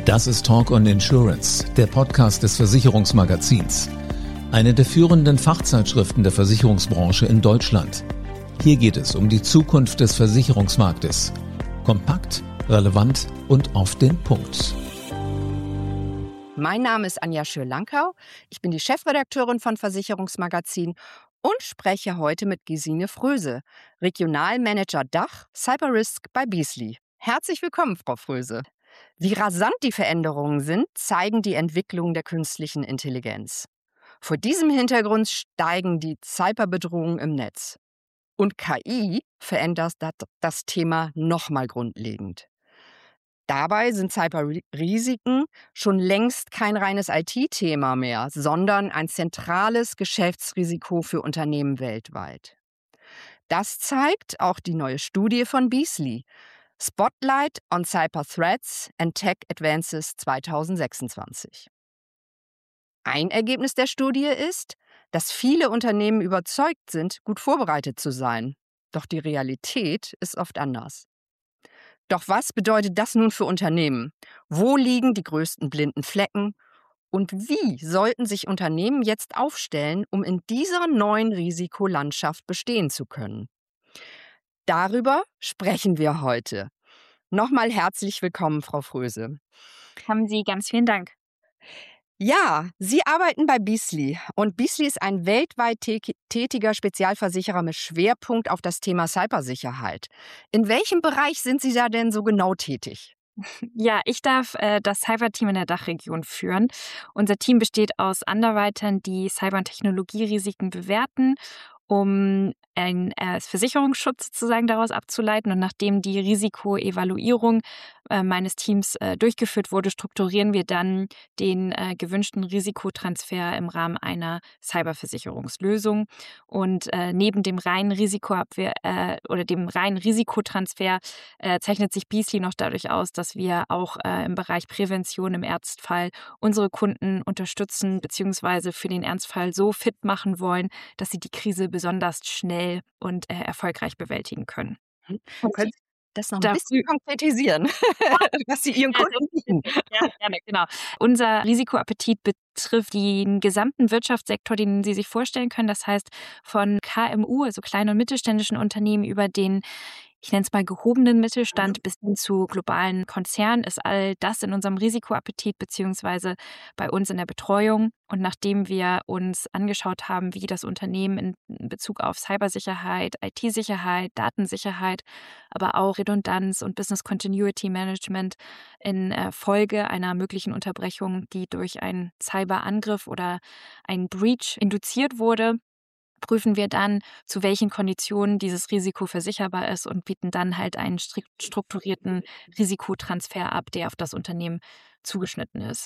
Das ist Talk on Insurance, der Podcast des Versicherungsmagazins. Eine der führenden Fachzeitschriften der Versicherungsbranche in Deutschland. Hier geht es um die Zukunft des Versicherungsmarktes. Kompakt, relevant und auf den Punkt. Mein Name ist Anja Schür-Lankau. Ich bin die Chefredakteurin von Versicherungsmagazin und spreche heute mit Gesine Fröse, Regionalmanager Dach Cyber Risk bei Beazley. Herzlich willkommen, Frau Fröse. Wie rasant die Veränderungen sind, zeigen die Entwicklungen der künstlichen Intelligenz. Vor diesem Hintergrund steigen die Cyberbedrohungen im Netz. Und KI verändert das Thema nochmal grundlegend. Dabei sind Cyberrisiken schon längst kein reines IT-Thema mehr, sondern ein zentrales Geschäftsrisiko für Unternehmen weltweit. Das zeigt auch die neue Studie von Beazley, Spotlight on Cyber Threats and Tech Advances 2026. Ein Ergebnis der Studie ist, dass viele Unternehmen überzeugt sind, gut vorbereitet zu sein. Doch die Realität ist oft anders. Doch was bedeutet das nun für Unternehmen? Wo liegen die größten blinden Flecken? Und wie sollten sich Unternehmen jetzt aufstellen, um in dieser neuen Risikolandschaft bestehen zu können? Darüber sprechen wir heute. Nochmal herzlich willkommen, Frau Fröse. Haben Sie ganz vielen Dank. Ja, Sie arbeiten bei Beazley und Beazley ist ein weltweit tätiger Spezialversicherer mit Schwerpunkt auf das Thema Cybersicherheit. In welchem Bereich sind Sie da denn so genau tätig? Ja, ich darf das Cyber-Team in der Dachregion führen. Unser Team besteht aus Underwritern, die Cyber- und Technologierisiken bewerten, um einen Versicherungsschutz sozusagen daraus abzuleiten. Und nachdem die Risikoevaluierung meines Teams durchgeführt wurde, strukturieren wir dann den gewünschten Risikotransfer im Rahmen einer Cyberversicherungslösung. Und neben dem reinen Risikoabwehr oder dem reinen Risikotransfer zeichnet sich Beazley noch dadurch aus, dass wir auch im Bereich Prävention im Ernstfall unsere Kunden unterstützen bzw. für den Ernstfall so fit machen wollen, dass sie die Krise besonders schnell und erfolgreich bewältigen können. Können Sie das noch ein bisschen konkretisieren, was Sie Ihren Kunden bieten? Ja, gerne, genau. Unser Risikoappetit betrifft den gesamten Wirtschaftssektor, den Sie sich vorstellen können. Das heißt, von KMU, also kleinen und mittelständischen Unternehmen, über den, ich nenne es mal, gehobenen Mittelstand bis hin zu globalen Konzernen ist all das in unserem Risikoappetit beziehungsweise bei uns in der Betreuung. Und nachdem wir uns angeschaut haben, wie das Unternehmen in Bezug auf Cybersicherheit, IT-Sicherheit, Datensicherheit, aber auch Redundanz und Business Continuity Management in Folge einer möglichen Unterbrechung, die durch einen Cyberangriff oder einen Breach induziert wurde, prüfen wir dann, zu welchen Konditionen dieses Risiko versicherbar ist und bieten dann halt einen strikt strukturierten Risikotransfer ab, der auf das Unternehmen zugeschnitten ist.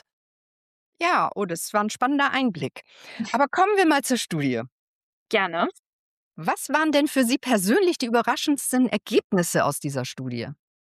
Ja, das war ein spannender Einblick. Aber kommen wir mal zur Studie. Gerne. Was waren denn für Sie persönlich die überraschendsten Ergebnisse aus dieser Studie?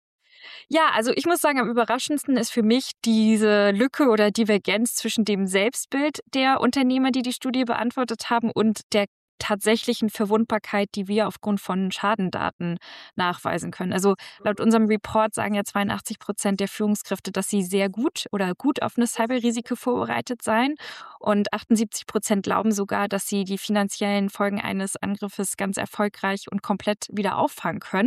Ja, also ich muss sagen, am überraschendsten ist für mich diese Lücke oder Divergenz zwischen dem Selbstbild der Unternehmer, die die Studie beantwortet haben, und der tatsächlichen Verwundbarkeit, die wir aufgrund von Schadendaten nachweisen können. Also laut unserem Report sagen ja 82% der Führungskräfte, dass sie sehr gut oder gut auf eine Cyberrisiko vorbereitet seien. Und 78% glauben sogar, dass sie die finanziellen Folgen eines Angriffes ganz erfolgreich und komplett wieder auffangen können.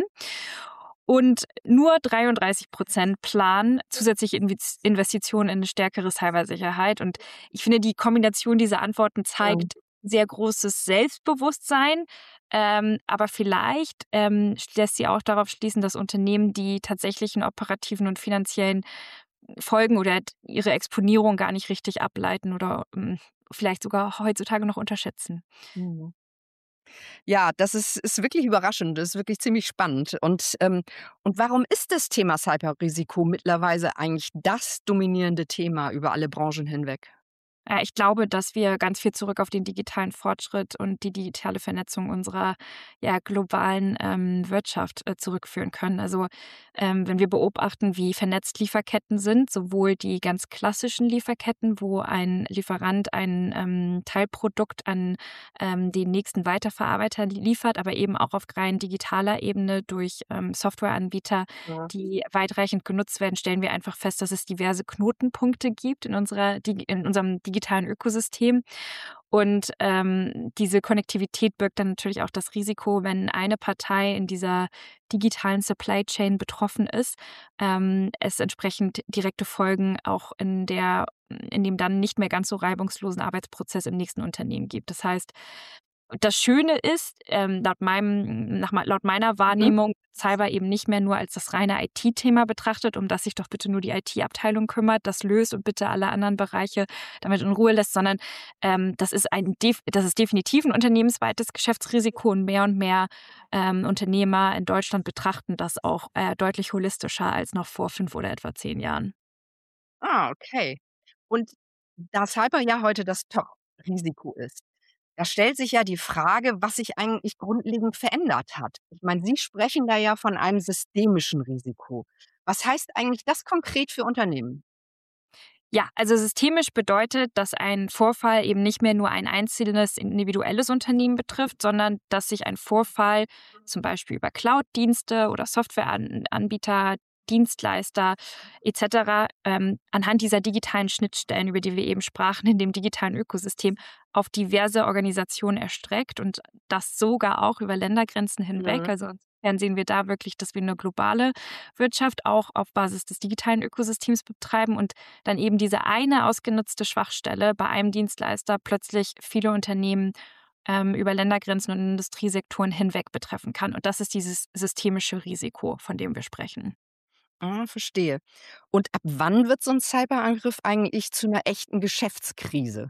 Und nur 33% planen zusätzliche Investitionen in eine stärkere Cybersicherheit. Und ich finde, die Kombination dieser Antworten zeigt sehr großes Selbstbewusstsein, aber vielleicht lässt sie auch darauf schließen, dass Unternehmen die tatsächlichen operativen und finanziellen Folgen oder ihre Exponierung gar nicht richtig ableiten oder vielleicht sogar heutzutage noch unterschätzen. Mhm. Ja, das ist wirklich überraschend, das ist wirklich ziemlich spannend. Und warum ist das Thema Cyberrisiko mittlerweile eigentlich das dominierende Thema über alle Branchen hinweg? Ich glaube, dass wir ganz viel zurück auf den digitalen Fortschritt und die digitale Vernetzung unserer globalen Wirtschaft zurückführen können. Also wenn wir beobachten, wie vernetzt Lieferketten sind, sowohl die ganz klassischen Lieferketten, wo ein Lieferant ein Teilprodukt an den nächsten Weiterverarbeiter liefert, aber eben auch auf rein digitaler Ebene durch Softwareanbieter, die weitreichend genutzt werden, stellen wir einfach fest, dass es diverse Knotenpunkte gibt in unserem digitalen Ökosystem. Und diese Konnektivität birgt dann natürlich auch das Risiko, wenn eine Partei in dieser digitalen Supply Chain betroffen ist, es entsprechend direkte Folgen auch in dem dann nicht mehr ganz so reibungslosen Arbeitsprozess im nächsten Unternehmen gibt. Das heißt, das Schöne ist, laut meiner Wahrnehmung, Cyber eben nicht mehr nur als das reine IT-Thema betrachtet, um das sich doch bitte nur die IT-Abteilung kümmert, das löst und bitte alle anderen Bereiche damit in Ruhe lässt, sondern das ist definitiv ein unternehmensweites Geschäftsrisiko und mehr Unternehmer in Deutschland betrachten das auch deutlich holistischer als noch vor 5 oder etwa 10 Jahren. Ah, okay. Und da Cyber ja heute das Top-Risiko ist, da stellt sich ja die Frage, was sich eigentlich grundlegend verändert hat. Ich meine, Sie sprechen da ja von einem systemischen Risiko. Was heißt eigentlich das konkret für Unternehmen? Ja, also systemisch bedeutet, dass ein Vorfall eben nicht mehr nur ein einzelnes individuelles Unternehmen betrifft, sondern dass sich ein Vorfall zum Beispiel über Cloud-Dienste oder Softwareanbieter, Dienstleister etc. Anhand dieser digitalen Schnittstellen, über die wir eben sprachen, in dem digitalen Ökosystem auf diverse Organisationen erstreckt und das sogar auch über Ländergrenzen hinweg. Mhm. Also insofern sehen wir da wirklich, dass wir eine globale Wirtschaft auch auf Basis des digitalen Ökosystems betreiben und dann eben diese eine ausgenutzte Schwachstelle bei einem Dienstleister plötzlich viele Unternehmen über Ländergrenzen und Industriesektoren hinweg betreffen kann. Und das ist dieses systemische Risiko, von dem wir sprechen. Ah, verstehe. Und ab wann wird so ein Cyberangriff eigentlich zu einer echten Geschäftskrise?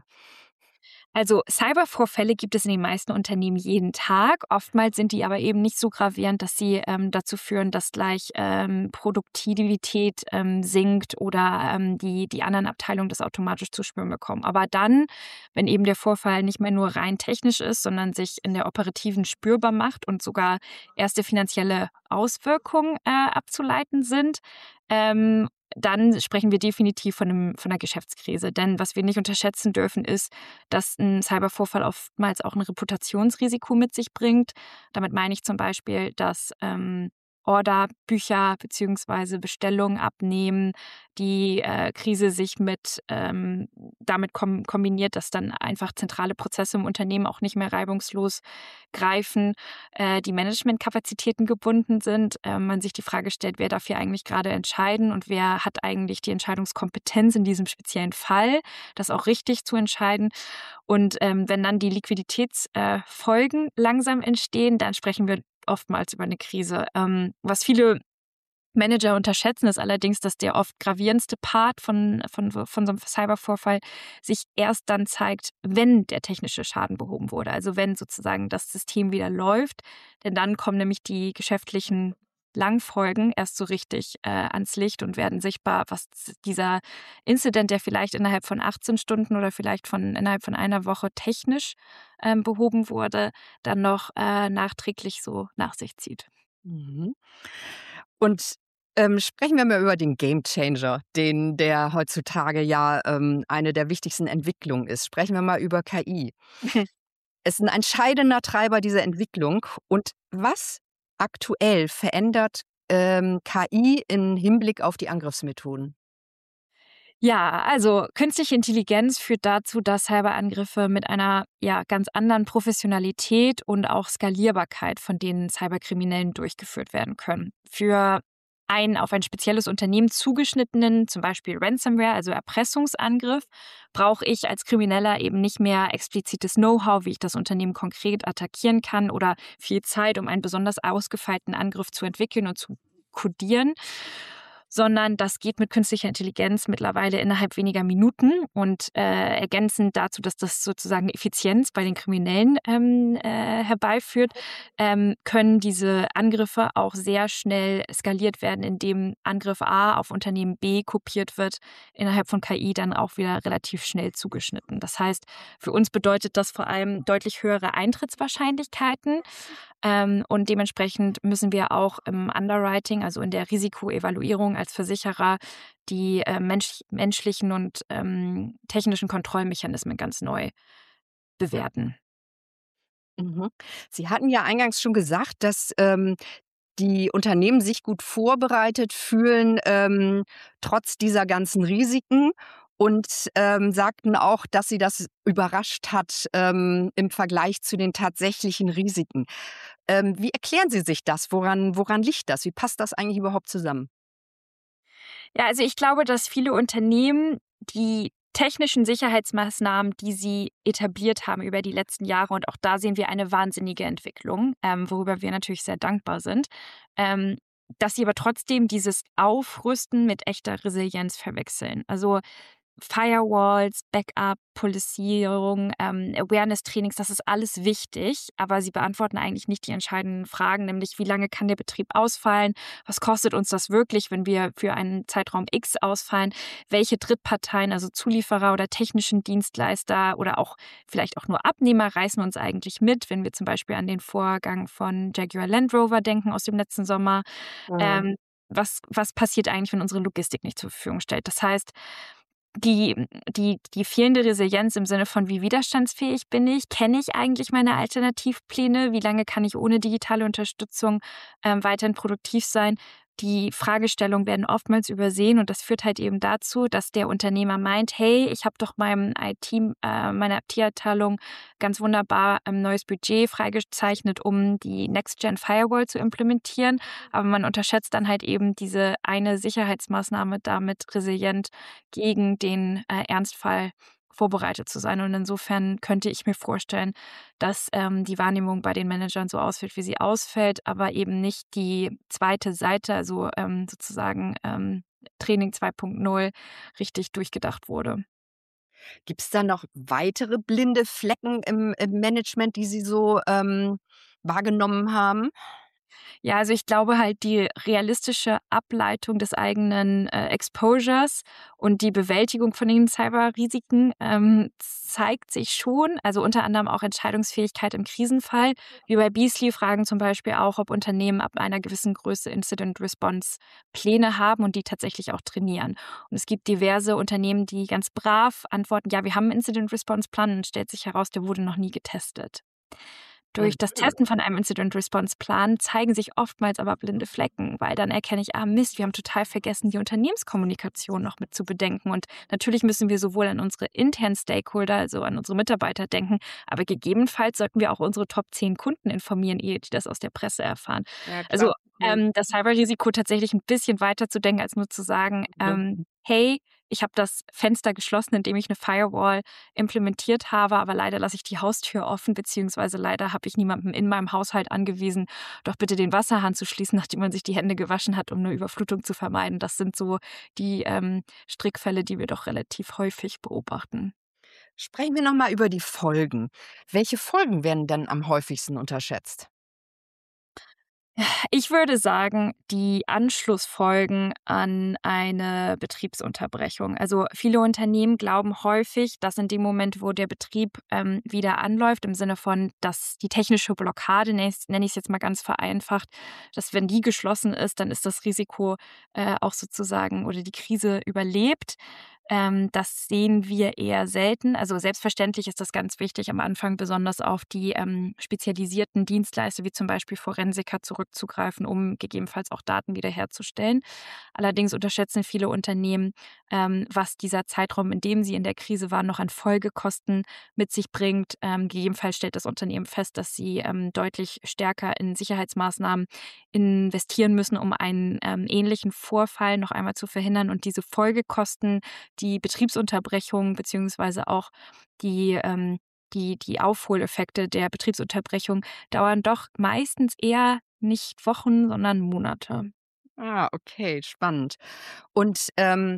Also Cybervorfälle gibt es in den meisten Unternehmen jeden Tag. Oftmals sind die aber eben nicht so gravierend, dass sie dazu führen, dass gleich Produktivität sinkt oder die anderen Abteilungen das automatisch zu spüren bekommen. Aber dann, wenn eben der Vorfall nicht mehr nur rein technisch ist, sondern sich in der operativen spürbar macht und sogar erste finanzielle Auswirkungen abzuleiten sind, dann sprechen wir definitiv von einer Geschäftskrise. Denn was wir nicht unterschätzen dürfen, ist, dass ein Cybervorfall oftmals auch ein Reputationsrisiko mit sich bringt. Damit meine ich zum Beispiel, dass Orderbücher bzw. Bestellungen abnehmen, die Krise sich damit kombiniert, dass dann einfach zentrale Prozesse im Unternehmen auch nicht mehr reibungslos greifen, die Managementkapazitäten gebunden sind, man sich die Frage stellt, wer darf hier eigentlich gerade entscheiden und wer hat eigentlich die Entscheidungskompetenz in diesem speziellen Fall, das auch richtig zu entscheiden. Und wenn dann die Liquiditätsfolgen langsam entstehen, dann sprechen wir oftmals über eine Krise. Was viele Manager unterschätzen, ist allerdings, dass der oft gravierendste Part von so einem Cybervorfall sich erst dann zeigt, wenn der technische Schaden behoben wurde. Also wenn sozusagen das System wieder läuft. Denn dann kommen nämlich die geschäftlichen Langfolgen erst so richtig ans Licht und werden sichtbar, was dieser Incident, der vielleicht innerhalb von 18 Stunden oder vielleicht innerhalb von einer Woche technisch behoben wurde, dann noch nachträglich so nach sich zieht. Mhm. Und sprechen wir mal über den Gamechanger, der heutzutage ja eine der wichtigsten Entwicklungen ist. Sprechen wir mal über KI. Es ist ein entscheidender Treiber dieser Entwicklung. Und was aktuell verändert KI im Hinblick auf die Angriffsmethoden? Ja, also künstliche Intelligenz führt dazu, dass Cyberangriffe mit einer ganz anderen Professionalität und auch Skalierbarkeit von den Cyberkriminellen durchgeführt werden können. Für einen auf ein spezielles Unternehmen zugeschnittenen, zum Beispiel Ransomware, also Erpressungsangriff, brauche ich als Krimineller eben nicht mehr explizites Know-how, wie ich das Unternehmen konkret attackieren kann oder viel Zeit, um einen besonders ausgefeilten Angriff zu entwickeln und zu kodieren. sondern das geht mit künstlicher Intelligenz mittlerweile innerhalb weniger Minuten und ergänzend dazu, dass das sozusagen Effizienz bei den Kriminellen herbeiführt, können diese Angriffe auch sehr schnell skaliert werden, indem Angriff A auf Unternehmen B kopiert wird, innerhalb von KI dann auch wieder relativ schnell zugeschnitten. Das heißt, für uns bedeutet das vor allem deutlich höhere Eintrittswahrscheinlichkeiten. Und dementsprechend müssen wir auch im Underwriting, also in der Risikoevaluierung als Versicherer, die menschlichen und technischen Kontrollmechanismen ganz neu bewerten. Mhm. Sie hatten ja eingangs schon gesagt, dass die Unternehmen sich gut vorbereitet fühlen, trotz dieser ganzen Risiken und sagten auch, dass sie das überrascht hat im Vergleich zu den tatsächlichen Risiken. Wie erklären Sie sich das? Woran liegt das? Wie passt das eigentlich überhaupt zusammen? Ja, also ich glaube, dass viele Unternehmen die technischen Sicherheitsmaßnahmen, die sie etabliert haben über die letzten Jahre, und auch da sehen wir eine wahnsinnige Entwicklung, worüber wir natürlich sehr dankbar sind, ähm, dass sie aber trotzdem dieses Aufrüsten mit echter Resilienz verwechseln. Also Firewalls, Backup, Polizierung, Awareness-Trainings, das ist alles wichtig, aber sie beantworten eigentlich nicht die entscheidenden Fragen, nämlich wie lange kann der Betrieb ausfallen, was kostet uns das wirklich, wenn wir für einen Zeitraum X ausfallen, welche Drittparteien, also Zulieferer oder technischen Dienstleister oder auch vielleicht auch nur Abnehmer reißen uns eigentlich mit, wenn wir zum Beispiel an den Vorgang von Jaguar Land Rover denken aus dem letzten Sommer. Mhm. Was passiert eigentlich, wenn unsere Logistik nicht zur Verfügung stellt? Das heißt, die fehlende Resilienz im Sinne von, wie widerstandsfähig bin ich? Kenne ich eigentlich meine Alternativpläne? Wie lange kann ich ohne digitale Unterstützung weiterhin produktiv sein? Die Fragestellungen werden oftmals übersehen und das führt halt eben dazu, dass der Unternehmer meint, hey, ich habe doch meiner IT-Abteilung ganz wunderbar ein neues Budget freigezeichnet, um die Next-Gen Firewall zu implementieren. Aber man unterschätzt dann halt eben diese eine Sicherheitsmaßnahme, damit resilient gegen den Ernstfall vorbereitet zu sein. Und insofern könnte ich mir vorstellen, dass die Wahrnehmung bei den Managern so ausfällt, wie sie ausfällt, aber eben nicht die zweite Seite, also sozusagen Training 2.0 richtig durchgedacht wurde. Gibt es da noch weitere blinde Flecken im Management, die Sie so wahrgenommen haben? Ja, also ich glaube halt, die realistische Ableitung des eigenen Exposures und die Bewältigung von den Cyberrisiken zeigt sich schon, also unter anderem auch Entscheidungsfähigkeit im Krisenfall. Wir bei Beazley fragen zum Beispiel auch, ob Unternehmen ab einer gewissen Größe Incident Response Pläne haben und die tatsächlich auch trainieren. Und es gibt diverse Unternehmen, die ganz brav antworten, ja, wir haben einen Incident Response Plan, und stellt sich heraus, der wurde noch nie getestet. Durch das Mhm. Testen von einem Incident-Response-Plan zeigen sich oftmals aber blinde Flecken, weil dann erkenne ich, Mist, wir haben total vergessen, die Unternehmenskommunikation noch mit zu bedenken. Und natürlich müssen wir sowohl an unsere internen Stakeholder, also an unsere Mitarbeiter denken, aber gegebenenfalls sollten wir auch unsere Top 10 Kunden informieren, ehe die das aus der Presse erfahren. Ja, klar. Also das Cyberrisiko tatsächlich ein bisschen weiter zu denken, als nur zu sagen, Mhm. hey, ich habe das Fenster geschlossen, indem ich eine Firewall implementiert habe, aber leider lasse ich die Haustür offen, beziehungsweise leider habe ich niemanden in meinem Haushalt angewiesen, doch bitte den Wasserhahn zu schließen, nachdem man sich die Hände gewaschen hat, um eine Überflutung zu vermeiden. Das sind so die Strickfälle, die wir doch relativ häufig beobachten. Sprechen wir noch mal über die Folgen. Welche Folgen werden denn am häufigsten unterschätzt? Ich würde sagen, die Anschlussfolgen an eine Betriebsunterbrechung. Also viele Unternehmen glauben häufig, dass in dem Moment, wo der Betrieb wieder anläuft, im Sinne von, dass die technische Blockade, nenne ich es jetzt mal ganz vereinfacht, dass wenn die geschlossen ist, dann ist das Risiko auch sozusagen oder die Krise überlebt. Das sehen wir eher selten. Also selbstverständlich ist das ganz wichtig, am Anfang besonders auf die spezialisierten Dienstleister wie zum Beispiel Forensiker zurückzugreifen, um gegebenenfalls auch Daten wiederherzustellen. Allerdings unterschätzen viele Unternehmen, was dieser Zeitraum, in dem sie in der Krise waren, noch an Folgekosten mit sich bringt. Gegebenenfalls stellt das Unternehmen fest, dass sie deutlich stärker in Sicherheitsmaßnahmen investieren müssen, um einen ähnlichen Vorfall noch einmal zu verhindern. Und diese Folgekosten, die Betriebsunterbrechung beziehungsweise auch die die Aufholeffekte der Betriebsunterbrechung dauern doch meistens eher nicht Wochen, sondern Monate. Ah, okay, spannend. Und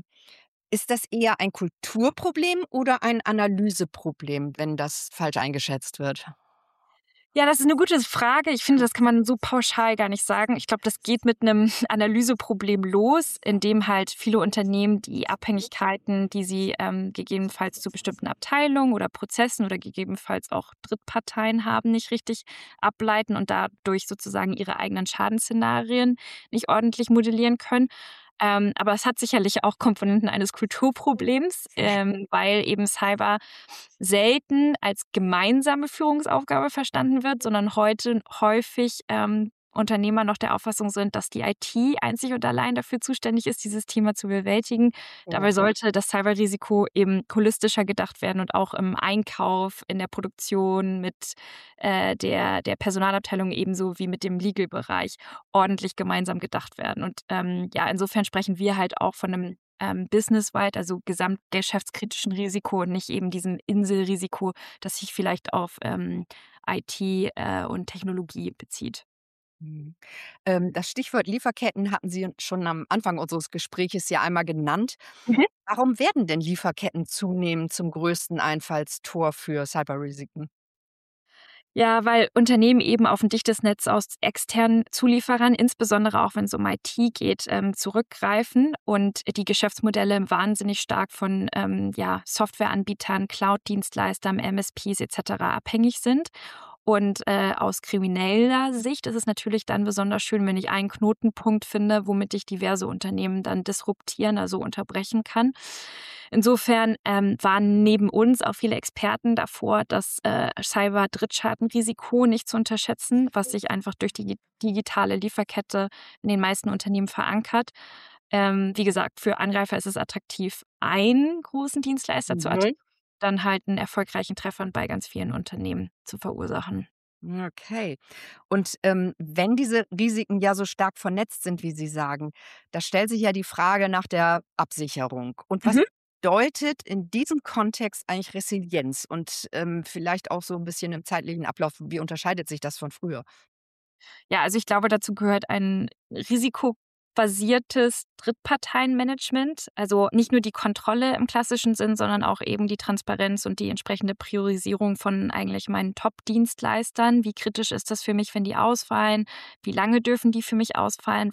ist das eher ein Kulturproblem oder ein Analyseproblem, wenn das falsch eingeschätzt wird? Ja, das ist eine gute Frage. Ich finde, das kann man so pauschal gar nicht sagen. Ich glaube, das geht mit einem Analyseproblem los, in dem halt viele Unternehmen die Abhängigkeiten, die sie, gegebenenfalls zu bestimmten Abteilungen oder Prozessen oder gegebenenfalls auch Drittparteien haben, nicht richtig ableiten und dadurch sozusagen ihre eigenen Schadensszenarien nicht ordentlich modellieren können. Aber es hat sicherlich auch Komponenten eines Kulturproblems, weil eben Cyber selten als gemeinsame Führungsaufgabe verstanden wird, sondern heute häufig Unternehmer noch der Auffassung sind, dass die IT einzig und allein dafür zuständig ist, dieses Thema zu bewältigen. Ja. Dabei sollte das Cyberrisiko eben holistischer gedacht werden und auch im Einkauf, in der Produktion, mit der Personalabteilung ebenso wie mit dem Legal-Bereich ordentlich gemeinsam gedacht werden. Und ja, insofern sprechen wir halt auch von einem businessweit, also gesamtgeschäftskritischen Risiko und nicht eben diesem Inselrisiko, das sich vielleicht auf IT und Technologie bezieht. Mhm. Das Stichwort Lieferketten hatten Sie schon am Anfang unseres Gespräches ja einmal genannt. Mhm. Warum werden denn Lieferketten zunehmend zum größten Einfallstor für Cyberrisiken? Ja, weil Unternehmen eben auf ein dichtes Netz aus externen Zulieferern, insbesondere auch wenn es um IT geht, zurückgreifen und die Geschäftsmodelle wahnsinnig stark von ja, Softwareanbietern, Cloud-Dienstleistern, MSPs etc. abhängig sind. Und aus krimineller Sicht ist es natürlich dann besonders schön, wenn ich einen Knotenpunkt finde, womit ich diverse Unternehmen dann disruptieren, also unterbrechen kann. Insofern waren neben uns auch viele Experten davor, das Cyber-Drittschadenrisiko nicht zu unterschätzen, was sich einfach durch die digitale Lieferkette in den meisten Unternehmen verankert. Wie gesagt, für Angreifer ist es attraktiv, einen großen Dienstleister zu Mhm. dann halt einen erfolgreichen Treffer bei ganz vielen Unternehmen zu verursachen. Okay. Und wenn diese Risiken ja so stark vernetzt sind, wie Sie sagen, da stellt sich ja die Frage nach der Absicherung. Und was Mhm. bedeutet in diesem Kontext eigentlich Resilienz? Und vielleicht auch so ein bisschen im zeitlichen Ablauf, wie unterscheidet sich das von früher? Ja, also ich glaube, dazu gehört ein risikobasiertes Drittparteienmanagement. Also nicht nur die Kontrolle im klassischen Sinn, sondern auch eben die Transparenz und die entsprechende Priorisierung von eigentlich meinen Top-Dienstleistern. Wie kritisch ist das für mich, wenn die ausfallen? Wie lange dürfen die für mich ausfallen?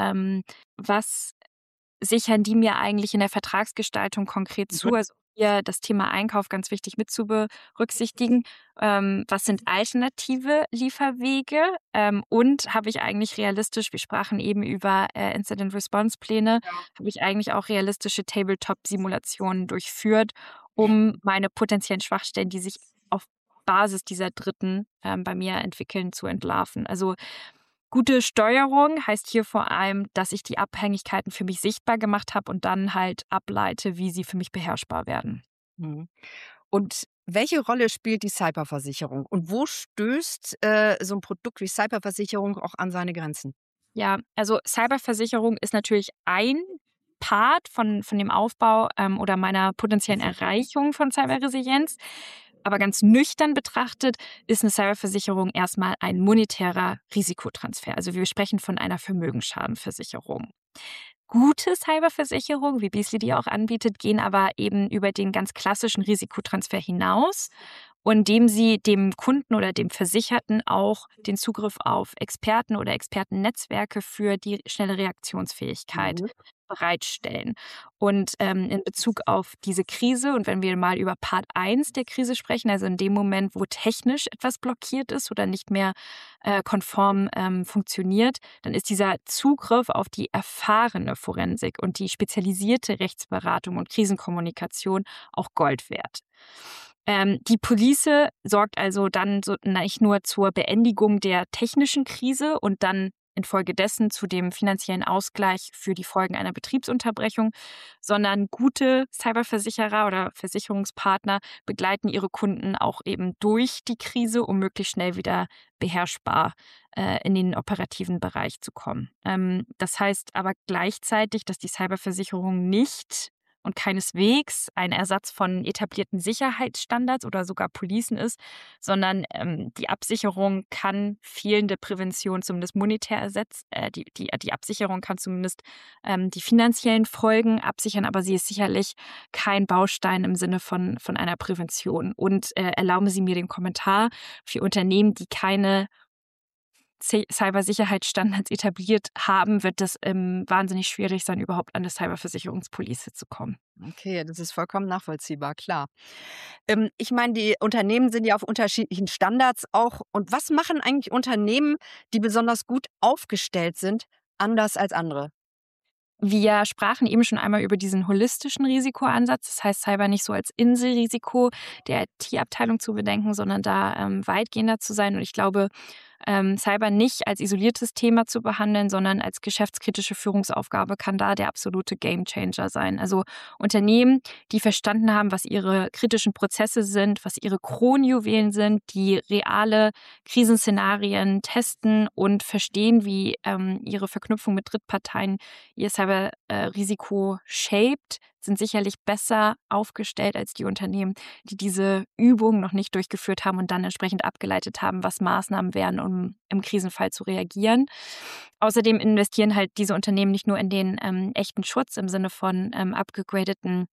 Was sichern die mir eigentlich in der Vertragsgestaltung konkret Mhm. zu? Also hier das Thema Einkauf ganz wichtig mit zu berücksichtigen. Was sind alternative Lieferwege? Und habe ich eigentlich realistisch, wir sprachen eben über Incident-Response-Pläne, habe ich eigentlich auch realistische Tabletop-Simulationen durchführt, um meine potenziellen Schwachstellen, die sich auf Basis dieser Dritten bei mir entwickeln, zu entlarven. Also gute Steuerung heißt hier vor allem, dass ich die Abhängigkeiten für mich sichtbar gemacht habe und dann halt ableite, wie sie für mich beherrschbar werden. Mhm. Und welche Rolle spielt die Cyberversicherung? Und wo stößt so ein Produkt wie Cyberversicherung auch an seine Grenzen? Ja, also Cyberversicherung ist natürlich ein Part von dem Aufbau oder meiner potenziellen Erreichung von Cyberresilienz. Aber ganz nüchtern betrachtet ist eine Cyberversicherung erstmal ein monetärer Risikotransfer. Also wir sprechen von einer Vermögensschadenversicherung. Gute Cyberversicherungen, wie Beazley die auch anbietet, gehen aber eben über den ganz klassischen Risikotransfer hinaus, indem sie dem Kunden oder dem Versicherten auch den Zugriff auf Experten oder Expertennetzwerke für die schnelle Reaktionsfähigkeit Mhm. bereitstellen. Und in Bezug auf diese Krise und wenn wir mal über Part 1 der Krise sprechen, also in dem Moment, wo technisch etwas blockiert ist oder nicht mehr konform funktioniert, dann ist dieser Zugriff auf die erfahrene Forensik und die spezialisierte Rechtsberatung und Krisenkommunikation auch Gold wert. Die Police sorgt also dann so nicht nur zur Beendigung der technischen Krise und dann infolgedessen zu dem finanziellen Ausgleich für die Folgen einer Betriebsunterbrechung, sondern gute Cyberversicherer oder Versicherungspartner begleiten ihre Kunden auch eben durch die Krise, um möglichst schnell wieder beherrschbar in den operativen Bereich zu kommen. Das heißt aber gleichzeitig, dass die Cyberversicherung nicht und keineswegs ein Ersatz von etablierten Sicherheitsstandards oder sogar Policen ist, sondern die Absicherung kann fehlende Prävention zumindest monetär ersetzen. Die Absicherung kann zumindest die finanziellen Folgen absichern, aber sie ist sicherlich kein Baustein im Sinne von einer Prävention. Und erlauben Sie mir den Kommentar: Für Unternehmen, die keine Cybersicherheitsstandards etabliert haben, wird es wahnsinnig schwierig sein, überhaupt an eine Cyberversicherungspolice zu kommen. Okay, das ist vollkommen nachvollziehbar, klar. Ich meine, die Unternehmen sind ja auf unterschiedlichen Standards auch. Und was machen eigentlich Unternehmen, die besonders gut aufgestellt sind, anders als andere? Wir sprachen eben schon einmal über diesen holistischen Risikoansatz. Das heißt, Cyber nicht so als Inselrisiko der IT-Abteilung zu bedenken, sondern da weitgehender zu sein. Und ich glaube, Cyber nicht als isoliertes Thema zu behandeln, sondern als geschäftskritische Führungsaufgabe kann da der absolute Gamechanger sein. Also Unternehmen, die verstanden haben, was ihre kritischen Prozesse sind, was ihre Kronjuwelen sind, die reale Krisenszenarien testen und verstehen, wie ihre Verknüpfung mit Drittparteien ihr Cyberrisiko shaped, sind sicherlich besser aufgestellt als die Unternehmen, die diese Übung noch nicht durchgeführt haben und dann entsprechend abgeleitet haben, was Maßnahmen wären, um im Krisenfall zu reagieren. Außerdem investieren halt diese Unternehmen nicht nur in den echten Schutz im Sinne von abgegradeten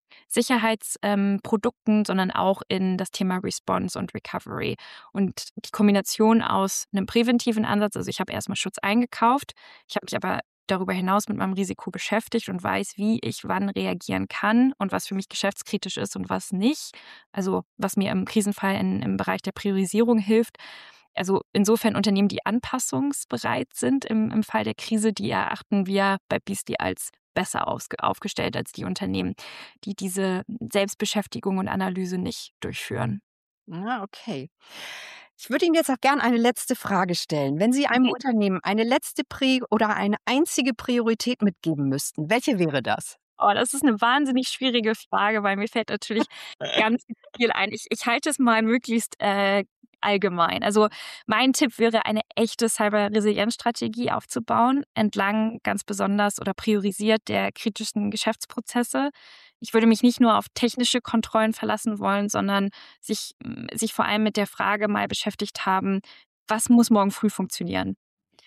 Sicherheitsprodukten, sondern auch in das Thema Response und Recovery. Und die Kombination aus einem präventiven Ansatz, also ich habe erstmal Schutz eingekauft, ich habe mich aber darüber hinaus mit meinem Risiko beschäftigt und weiß, wie ich wann reagieren kann und was für mich geschäftskritisch ist und was nicht. Also was mir im Krisenfall im Bereich der Priorisierung hilft. Also insofern Unternehmen, die anpassungsbereit sind im Fall der Krise, die erachten wir bei Beazley als besser aufgestellt als die Unternehmen, die diese Selbstbeschäftigung und Analyse nicht durchführen. Ja, okay. Ich würde Ihnen jetzt auch gerne eine letzte Frage stellen. Wenn Sie einem Unternehmen eine letzte oder eine einzige Priorität mitgeben müssten, welche wäre das? Oh, das ist eine wahnsinnig schwierige Frage, weil mir fällt natürlich ganz viel ein. Ich halte es mal möglichst allgemein. Also mein Tipp wäre, eine echte Cyber-Resilienz-Strategie aufzubauen, entlang ganz besonders oder priorisiert der kritischen Geschäftsprozesse. Ich würde mich nicht nur auf technische Kontrollen verlassen wollen, sondern sich vor allem mit der Frage mal beschäftigt haben, was muss morgen früh funktionieren?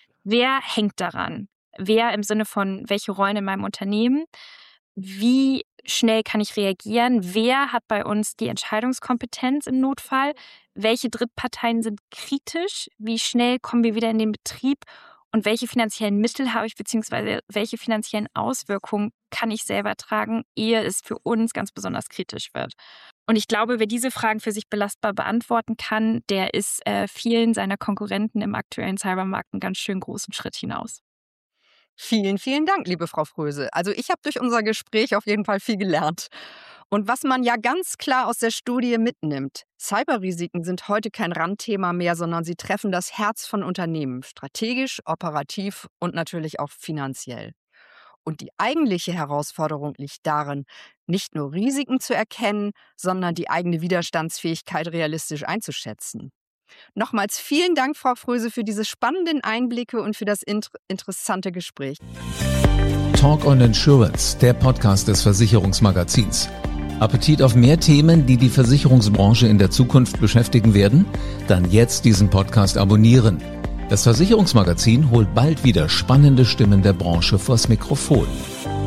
Wer hängt daran? Wer im Sinne von, welche Rollen in meinem Unternehmen? Wie schnell kann ich reagieren? Wer hat bei uns die Entscheidungskompetenz im Notfall? Welche Drittparteien sind kritisch? Wie schnell kommen wir wieder in den Betrieb? Und welche finanziellen Mittel habe ich, beziehungsweise welche finanziellen Auswirkungen kann ich selber tragen, ehe es für uns ganz besonders kritisch wird? Und ich glaube, wer diese Fragen für sich belastbar beantworten kann, der ist vielen seiner Konkurrenten im aktuellen Cybermarkt einen ganz schön großen Schritt hinaus. Vielen, vielen Dank, liebe Frau Fröse. Also ich habe durch unser Gespräch auf jeden Fall viel gelernt. Und was man ja ganz klar aus der Studie mitnimmt: Cyberrisiken sind heute kein Randthema mehr, sondern sie treffen das Herz von Unternehmen, strategisch, operativ und natürlich auch finanziell. Und die eigentliche Herausforderung liegt darin, nicht nur Risiken zu erkennen, sondern die eigene Widerstandsfähigkeit realistisch einzuschätzen. Nochmals vielen Dank, Frau Fröse, für diese spannenden Einblicke und für das interessante Gespräch. Talk on Insurance, der Podcast des Versicherungsmagazins. Appetit auf mehr Themen, die die Versicherungsbranche in der Zukunft beschäftigen werden? Dann jetzt diesen Podcast abonnieren. Das Versicherungsmagazin holt bald wieder spannende Stimmen der Branche vors Mikrofon.